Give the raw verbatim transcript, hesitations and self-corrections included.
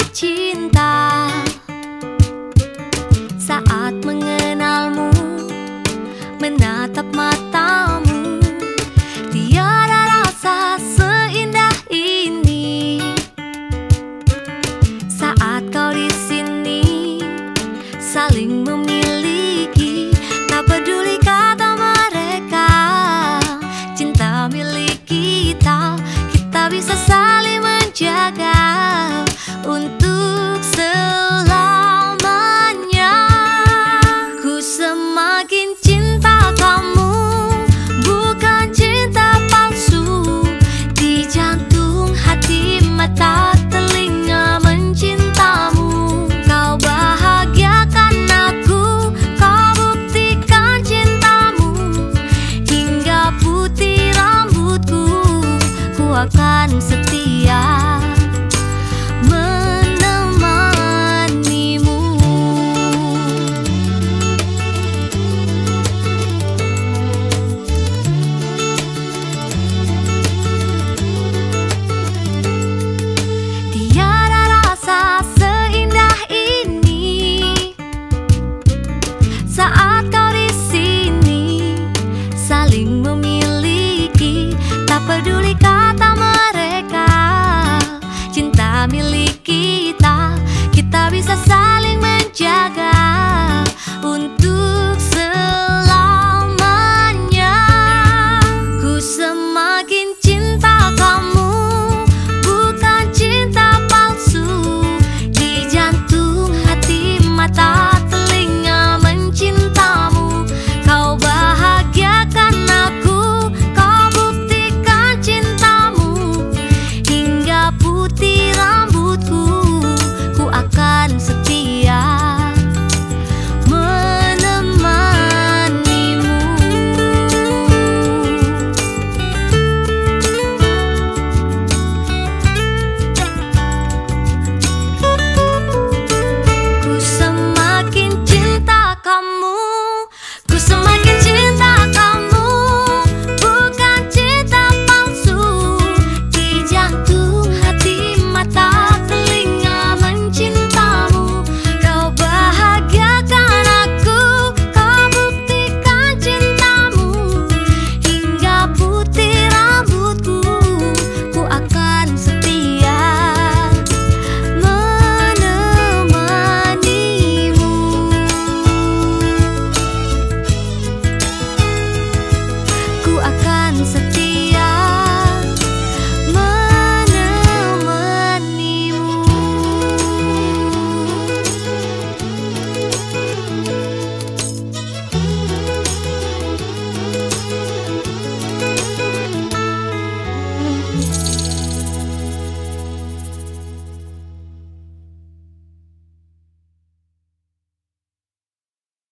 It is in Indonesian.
cinta saat mengenalmu, menatap matamu, tiada rasa seindah ini. Saat kau di sini, saling memiliki, tak peduli kata mereka. Cinta milik kita, kita bisa saling menjaga untuk selamanya. Ku semakin cinta kamu, bukan cinta palsu. Di jantung, hati, mata, telinga mencintamu. Kau bahagiakan aku, kau buktikan cintamu. Hingga putih rambutku, ku akan setia menemanimu. Tiada rasa seindah ini saat kau di sini, saling memiliki, tak peduli kata mereka. Cinta milik kita, kita bisa saling